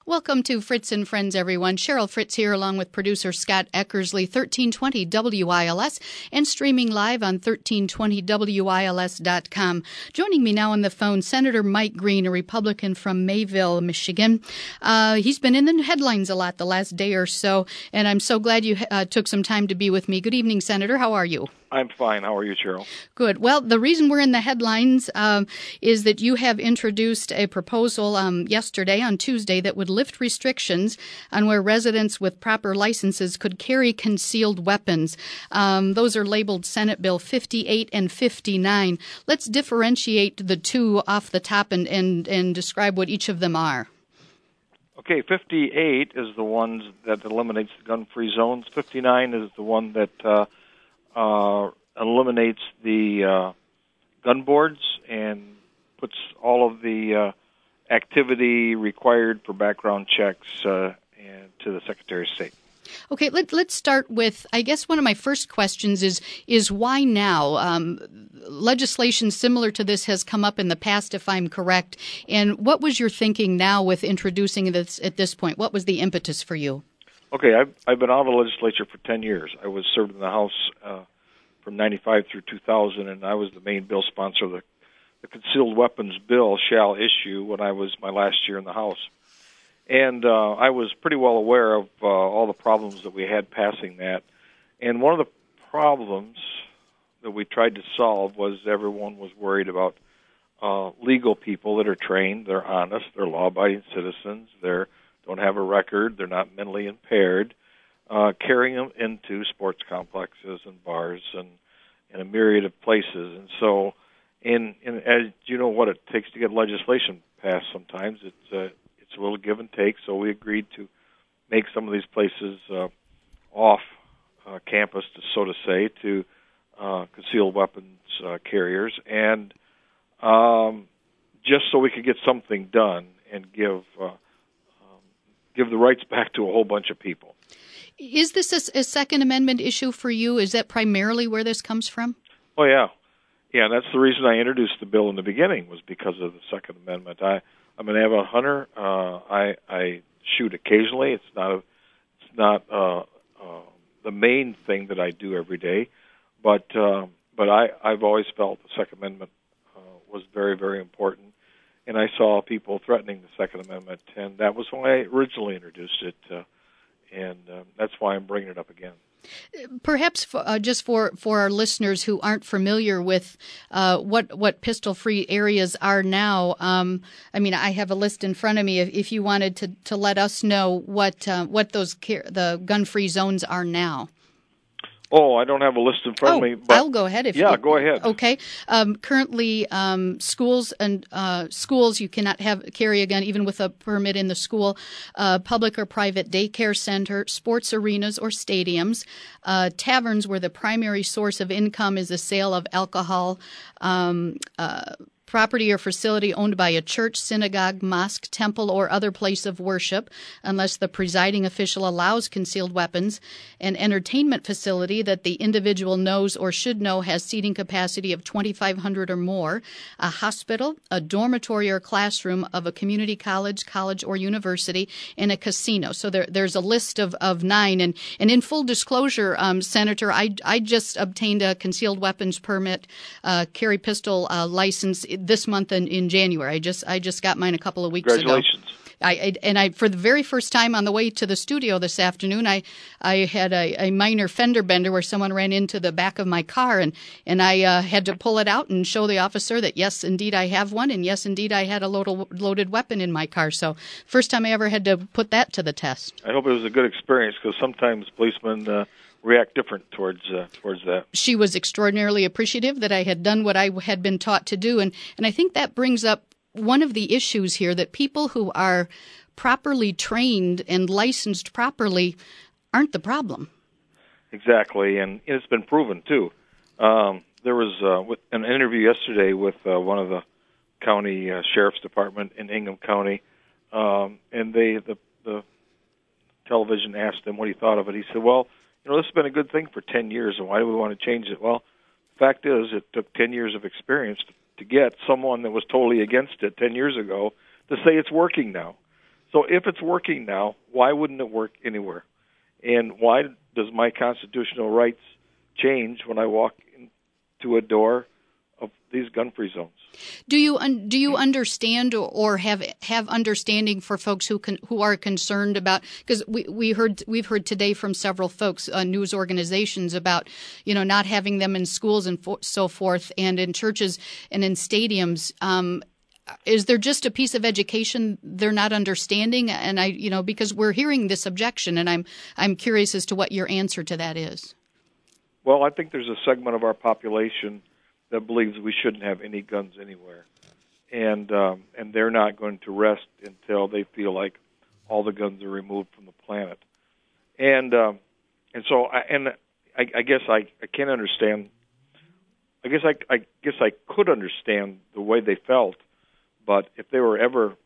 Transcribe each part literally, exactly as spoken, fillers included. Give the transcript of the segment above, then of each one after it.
Welcome to Fritz and Friends, everyone. Cheryl Fritz here, along with producer Scott Eckersley, thirteen twenty W I L S, and streaming live on thirteen twenty W I L S dot com. Joining me now on the phone, Senator Mike Green, a Republican from Mayville, Michigan. Uh, he's been in the headlines a lot the last day or so, and I'm so glad you uh, took some time to be with me. Good evening, Senator. How are you? I'm fine. How are you, Cheryl? Good. Well, the reason we're in the headlines um, is that you have introduced a proposal um, yesterday on Tuesday that would lift restrictions on where residents with proper licenses could carry concealed weapons. Um, those are labeled Senate Bill fifty-eight and fifty-nine. Let's differentiate the two off the top and, and, and describe what each of them are. Okay, fifty-eight is the one that eliminates the gun-free zones. fifty-nine is the one that uh, uh, eliminates the uh, gun boards and puts all of the uh, activity required for background checks uh, and to the Secretary of State. Okay, let, let's start with, I guess one of my first questions is, is why now? Um, legislation similar to this has come up in the past, if I'm correct. And what was your thinking now with introducing this at this point? What was the impetus for you? Okay, I've, I've been out of the legislature for ten years. I was served in the House uh, from ninety-five through two thousand, and I was the main bill sponsor of the, the concealed weapons bill shall issue when I was my last year in the House. And uh, I was pretty well aware of uh, all the problems that we had passing that. And one of the problems that we tried to solve was everyone was worried about uh, legal people that are trained, they're honest, they're law-abiding citizens, they don't have a record, they're not mentally impaired, uh, carrying them into sports complexes and bars and, and a myriad of places. And so, in, in, as you know what it takes to get legislation passed sometimes, it's uh, It's a little give and take, so we agreed to make some of these places uh, off uh, campus, to, so to say, to uh, concealed weapons uh, carriers, and um, just so we could get something done and give uh, um, give the rights back to a whole bunch of people. Is this a, a Second Amendment issue for you? Is that primarily where this comes from? Oh, yeah. Yeah, and that's the reason I introduced the bill in the beginning, was because of the Second Amendment. I I'm an avid hunter. Uh, I, I shoot occasionally. It's not a, it's not uh, uh, the main thing that I do every day, but uh, but I I've always felt the Second Amendment uh, was very very important, and I saw people threatening the Second Amendment, and that was why I originally introduced it, uh, and uh, that's why I'm bringing it up again. Perhaps for, uh, just for, for our listeners who aren't familiar with uh, what what pistol-free areas are now, um, I mean, I have a list in front of me. If, if you wanted to, to let us know what uh, what those car- the gun-free zones are now. Oh, I don't have a list in front oh, of me. But I'll go ahead. If yeah, you, go ahead. Okay. Um, currently, um, schools and uh, schools you cannot have carry a gun even with a permit in the school. Uh, public or private daycare center, sports arenas or stadiums, uh, taverns where the primary source of income is the sale of alcohol. Um, uh, Property or facility owned by a church, synagogue, mosque, temple, or other place of worship, unless the presiding official allows concealed weapons. An entertainment facility that the individual knows or should know has seating capacity of twenty-five hundred or more. A hospital, a dormitory or classroom of a community college, college, or university, and a casino. So there, there's a list of, of nine. And, and in full disclosure, um, Senator, I, I just obtained a concealed weapons permit, uh, carry pistol uh, license this month in, in January. I just I just got mine a couple of weeks Congratulations. ago. I, I and I for the very first time on the way to the studio this afternoon, I I had a, a minor fender bender where someone ran into the back of my car, and and I uh, had to pull it out and show the officer that yes, indeed I have one, and yes, indeed I had a load, loaded weapon in my car. So first time I ever had to put that to the test. I hope it was a good experience, because sometimes policemen Uh, react different towards uh, towards that. She was extraordinarily appreciative that I had done what I had been taught to do, and and I think that brings up one of the issues here, that people who are properly trained and licensed properly aren't the problem. Exactly, and it's been proven too. Um, there was uh, with an interview yesterday with uh, one of the county uh, sheriff's department in Ingham County, um, and they the the television asked him what he thought of it. He said, "Well, you know, this has been a good thing for ten years, and why do we want to change it?" Well, the fact is, it took ten years of experience to get someone that was totally against it ten years ago to say it's working now. So if it's working now, why wouldn't it work anywhere? And why does my constitutional rights change when I walk into a door of these gun-free zones? Do you un- do you understand or, or have have understanding for folks who can, who are concerned about, because we we heard we've heard today from several folks, uh, news organizations, about, you know, not having them in schools and fo- so forth, and in churches and in stadiums. Um, is there just a piece of education they're not understanding? And I, you know, because we're hearing this objection, and I'm I'm curious as to what your answer to that is. Well, I think there's a segment of our population that believes we shouldn't have any guns anywhere, and um, and they're not going to rest until they feel like all the guns are removed from the planet. And um, and so I, and I, I guess I, I can't understand. I guess I, I guess I could understand the way they felt, but if they were ever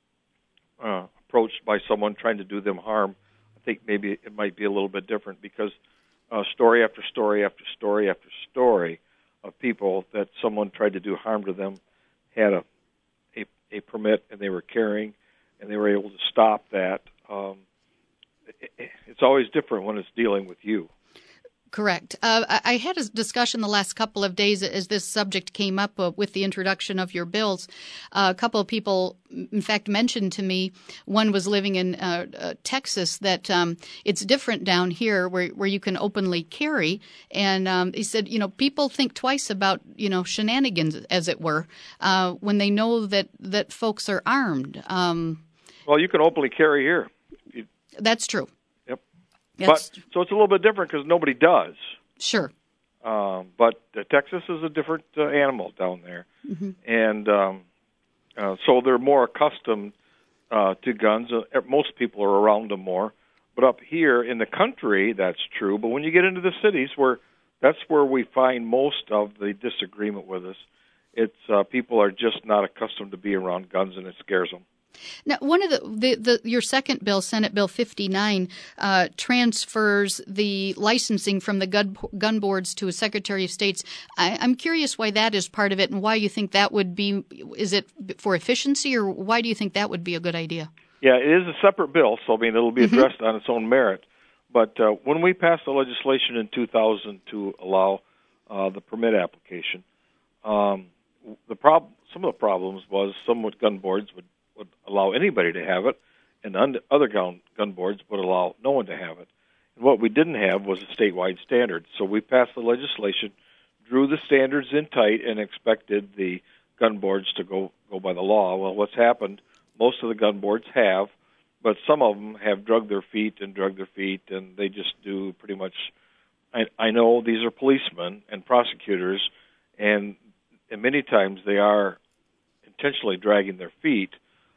uh, approached by someone trying to do them harm, I think maybe it might be a little bit different, because uh, story after story after story after story of people that someone tried to do harm to them had a, a a permit and they were carrying, and they were able to stop that. Um, it, it's always different when it's dealing with you. Correct. Uh, I, I had a discussion the last couple of days as this subject came up uh, with the introduction of your bills. Uh, a couple of people, in fact, mentioned to me, one was living in uh, uh, Texas, that um, it's different down here where, where you can openly carry. And um, he said, you know, people think twice about, you know, shenanigans, as it were, uh, when they know that, that folks are armed. Um, well, you can openly carry here. You, that's true. But so it's a little bit different because nobody does. Sure. Um, but uh, Texas is a different uh, animal down there, mm-hmm. and um, uh, so they're more accustomed uh, to guns. Uh, most people are around them more. But up here in the country, that's true. But when you get into the cities, where that's where we find most of the disagreement with us. It's uh, people are just not accustomed to be around guns, and it scares them. Now, one of the, the, the your second bill, Senate Bill fifty-nine, uh, transfers the licensing from the gun, gun boards to a Secretary of State's. I, I'm curious why that is part of it, and why you think that would be. Is it for efficiency, or why do you think that would be a good idea? Yeah, it is a separate bill, so I mean it'll be addressed mm-hmm. on its own merit. But uh, when we passed the legislation in two thousand to allow uh, the permit application, um, the prob- some of the problems was some with gun boards would. would allow anybody to have it, and other gun, gun boards would allow no one to have it. And what we didn't have was a statewide standard. So we passed the legislation, drew the standards in tight, and expected the gun boards to go, go by the law. Well, what's happened, most of the gun boards have, but some of them have drugged their feet and drugged their feet, and they just do pretty much. I, I know these are policemen and prosecutors, and, and many times they are intentionally dragging their feet.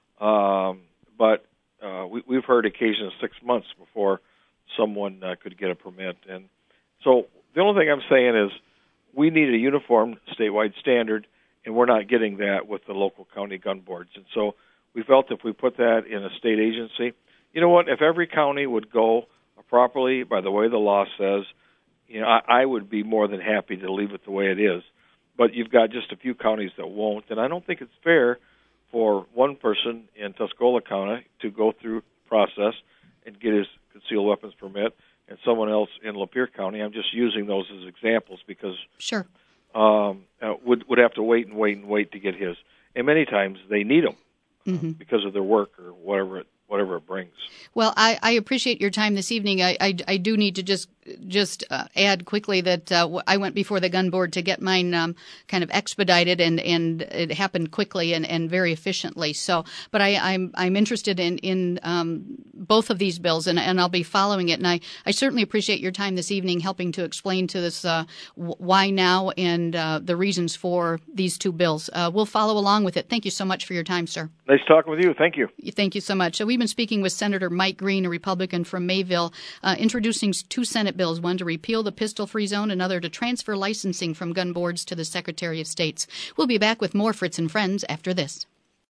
Um, but uh, we, we've heard occasions six months before someone uh, could get a permit. And so the only thing I'm saying is we need a uniform statewide standard, and we're not getting that with the local county gun boards. And so we felt if we put that in a state agency, you know what, if every county would go properly by the way the law says, you know, I, I would be more than happy to leave it the way it is. But you've got just a few counties that won't, and I don't think it's fair for one person in Tuscola County to go through process and get his concealed weapons permit, and someone else in Lapeer County. I'm just using those as examples because sure um, uh, would would have to wait and wait and wait to get his. And many times they need them mm-hmm. because of their work or whatever it whatever it brings. Well, I, I appreciate your time this evening. I, I, I do need to just just uh, add quickly that uh, I went before the gun board to get mine um, kind of expedited, and, and it happened quickly and, and very efficiently. So, but I, I'm I'm interested in in um, both of these bills, and, and I'll be following it. And I, I certainly appreciate your time this evening, helping to explain to us uh, why now and uh, the reasons for these two bills. Uh, we'll follow along with it. Thank you so much for your time, sir. Nice talking with you. Thank you. Thank you so much. So we've been speaking with Senator Mike Green, a Republican from Mayville, uh, introducing two Senate bills, one to repeal the pistol-free zone, another to transfer licensing from gun boards to the Secretary of State's. We'll be back with more Fritz and Friends after this.